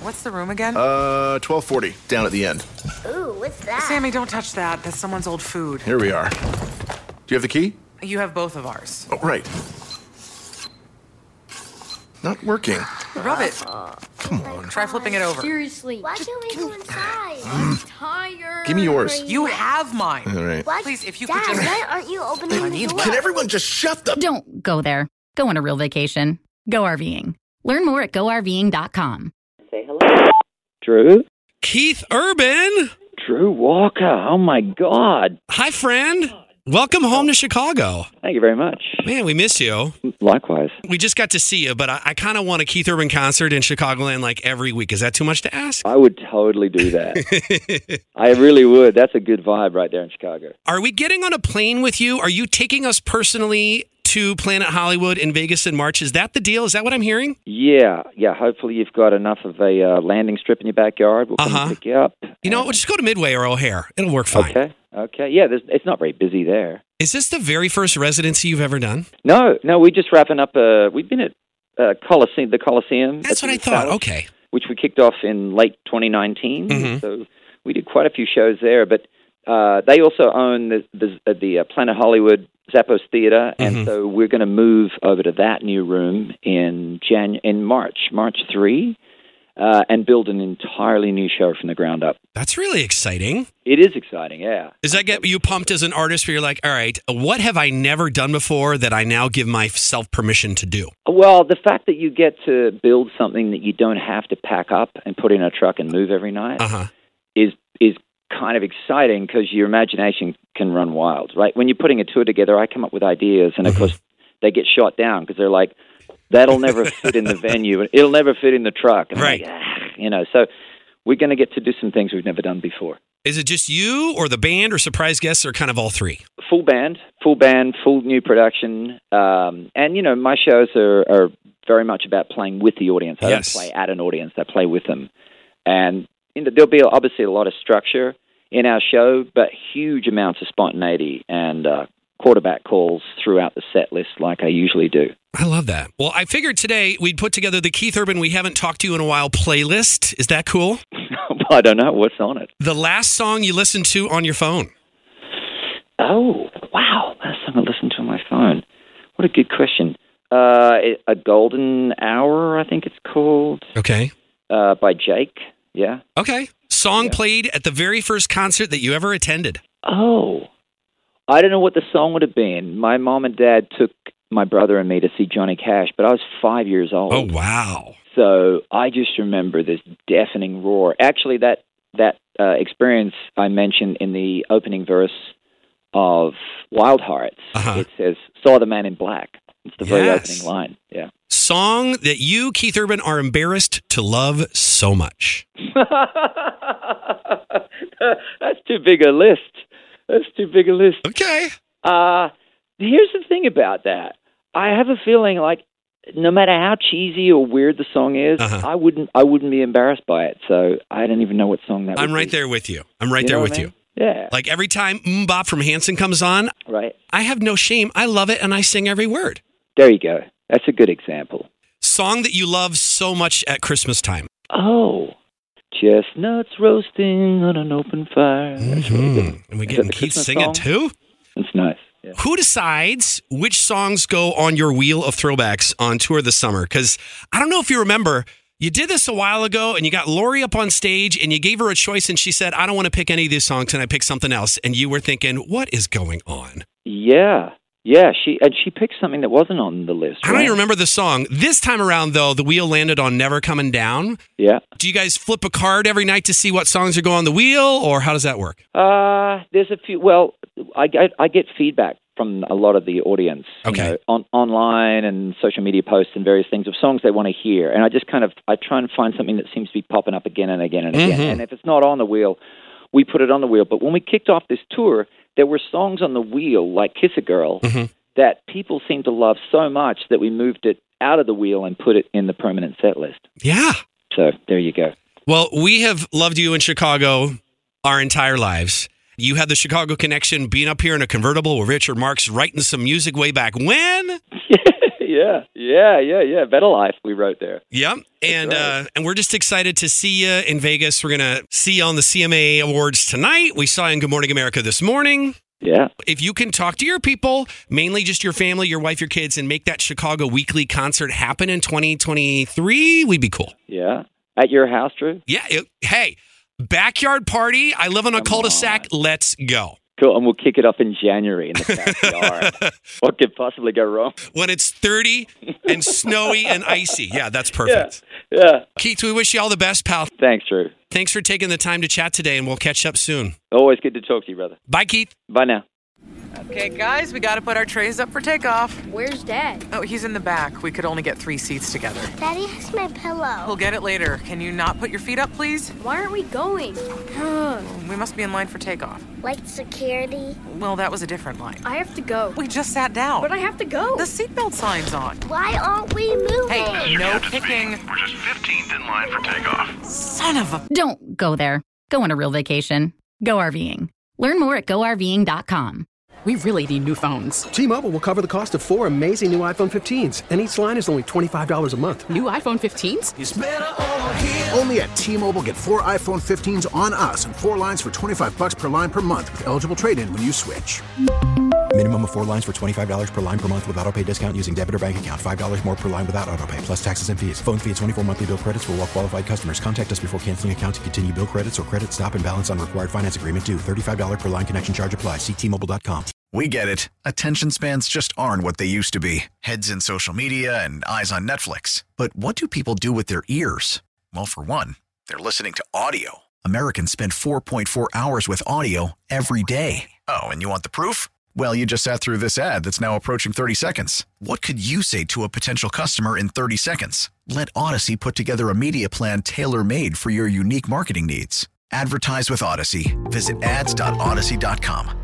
What's the room again? 1240, down at the end. Ooh, what's that? Sammy, don't touch that. That's someone's old food. Here we are. Do you have the key? You have both of ours. Oh, right. Not working. Rub it. Come on. Try flipping it over. Seriously. Why can't we go inside? I'm tired. Give me yours. You have mine. All right. What? Please, if you Dad, could just... why aren't you opening the door? Can everyone just shut the... Don't go there. Go on a real vacation. Go RVing. Learn more at GoRVing.com. Say hello. Drew? Keith Urban. Drew Walker. Oh, my God. Hi, friend. Welcome home to Chicago. Thank you very much. Man, we miss you. Likewise. We just got to see you, but I kind of want a Keith Urban concert in Chicagoland like every week. Is that too much to ask? I would totally do that. I really would. That's a good vibe right there in Chicago. Are we getting on a plane with you? Are you taking us personally to Planet Hollywood in Vegas in March? Is that the deal? Is that what I'm hearing? Yeah. Hopefully you've got enough of a landing strip in your backyard. We'll come and pick you up. You know, we'll just go to Midway or O'Hare. It'll work fine. Okay. Yeah, it's not very busy there. Is this the very first residency you've ever done? No, we're just wrapping up. We've been at the Coliseum. That's what I thought. Okay. Which we kicked off in late 2019. Mm-hmm. So we did quite a few shows there. But they also own the Planet Hollywood Zappos Theater, and so we're going to move over to that new room in March 3, and build an entirely new show from the ground up. That's really exciting. It is exciting, yeah. Does that get you pumped as an artist where you're like, all right, what have I never done before that I now give myself permission to do? Well, the fact that you get to build something that you don't have to pack up and put in a truck and move every night is kind of exciting because your imagination can run wild, right? When you're putting a tour together, I come up with ideas, and of course they get shot down because they're like, that'll never fit in the venue, and it'll never fit in the truck. And right. I'm like, so we're going to get to do some things we've never done before. Is it just you or the band or surprise guests or kind of all three? Full band, full new production. And, my shows are very much about playing with the audience. I don't play at an audience. I play with them. And there'll be obviously a lot of structure in our show, but huge amounts of spontaneity and quarterback calls throughout the set list like I usually do. I love that. Well, I figured today we'd put together the Keith Urban We Haven't Talked to You in a While playlist. Is that cool? I don't know. What's on it? The last song you listened to on your phone. Oh, wow. Last song I listened to on my phone. What a good question. A Golden Hour, I think it's called. Okay. By Jake. Yeah. Okay. Song played at the very first concert that you ever attended. Oh. I don't know what the song would have been. My mom and dad took my brother and me to see Johnny Cash, but I was 5 years old. Oh, wow. So I just remember this deafening roar. Actually, that experience I mentioned in the opening verse of Wild Hearts. It says, saw the man in black. It's the very opening line. Yeah. Song that you, Keith Urban, are embarrassed to love so much. That's too big a list. Okay. Here's the thing about that. I have a feeling like no matter how cheesy or weird the song is, I wouldn't be embarrassed by it. So I don't even know what song that would be. I'm right there with you. I'm right there with you. Yeah. Like every time Bop from Hanson comes on, right. I have no shame. I love it and I sing every word. There you go. That's a good example. Song that you love so much at Christmas time. Oh, chestnuts roasting on an open fire. That's really good. And we getting Keith singing too? That's nice. Yeah. Who decides which songs go on your wheel of throwbacks on tour this summer? Because I don't know if you remember, you did this a while ago and you got Lori up on stage and you gave her a choice and she said, I don't want to pick any of these songs and I picked something else. And you were thinking, what is going on? Yeah, she picked something that wasn't on the list. I don't even remember the song. This time around, though, the wheel landed on Never Coming Down. Yeah. Do you guys flip a card every night to see what songs are going on the wheel, or how does that work? There's a few. Well, I get feedback from a lot of the audience, online and social media posts and various things of songs they want to hear, and I try and find something that seems to be popping up again and again and again. And if it's not on the wheel, we put it on the wheel. But when we kicked off this tour, there were songs on the wheel, like Kiss a Girl, that people seem to love so much that we moved it out of the wheel and put it in the permanent set list. Yeah. So there you go. Well, we have loved you in Chicago our entire lives. You had the Chicago connection being up here in a convertible with Richard Marx writing some music way back when. Yeah. Better Life we wrote there. Yep. And we're just excited to see you in Vegas. We're going to see you on the CMA Awards tonight. We saw you in Good Morning America this morning. Yeah. If you can talk to your people, mainly just your family, your wife, your kids, and make that Chicago weekly concert happen in 2023, we'd be cool. Yeah. At your house, Drew? Yeah. Hey, backyard party. I live on a cul-de-sac. Let's go. Cool, and we'll kick it off in January in the backyard. What could possibly go wrong? When it's 30 and snowy and icy. Yeah, that's perfect. Yeah. Keith, we wish you all the best, pal. Thanks, Drew. Thanks for taking the time to chat today, and we'll catch up soon. Always good to talk to you, brother. Bye, Keith. Bye now. Okay, guys, we got to put our trays up for takeoff. Where's Dad? Oh, he's in the back. We could only get 3 seats together. Daddy has my pillow. We'll get it later. Can you not put your feet up, please? Why aren't we going? We must be in line for takeoff. Like security? Well, that was a different line. I have to go. We just sat down. But I have to go. The seatbelt sign's on. Why aren't we moving? Hey, no kicking. We're just 15th in line for takeoff. Son of a... Don't go there. Go on a real vacation. Go RVing. Learn more at GoRVing.com. We really need new phones. T-Mobile will cover the cost of 4 amazing new iPhone 15s, and each line is only $25 a month. New iPhone 15s? It's better over here. Only at T-Mobile, get 4 iPhone 15s on us and 4 lines for $25 per line per month with eligible trade-in when you switch. Minimum of 4 lines for $25 per line per month with autopay discount using debit or bank account. $5 more per line without autopay, plus taxes and fees. Phone fee at 24 monthly bill credits for well-qualified customers. Contact us before canceling account to continue bill credits or credit stop and balance on required finance agreement due. $35 per line connection charge applies. See T-Mobile.com. We get it. Attention spans just aren't what they used to be. Heads in social media and eyes on Netflix. But what do people do with their ears? Well, for one, they're listening to audio. Americans spend 4.4 hours with audio every day. Oh, and you want the proof? Well, you just sat through this ad that's now approaching 30 seconds. What could you say to a potential customer in 30 seconds? Let Odyssey put together a media plan tailor-made for your unique marketing needs. Advertise with Odyssey. Visit ads.odyssey.com.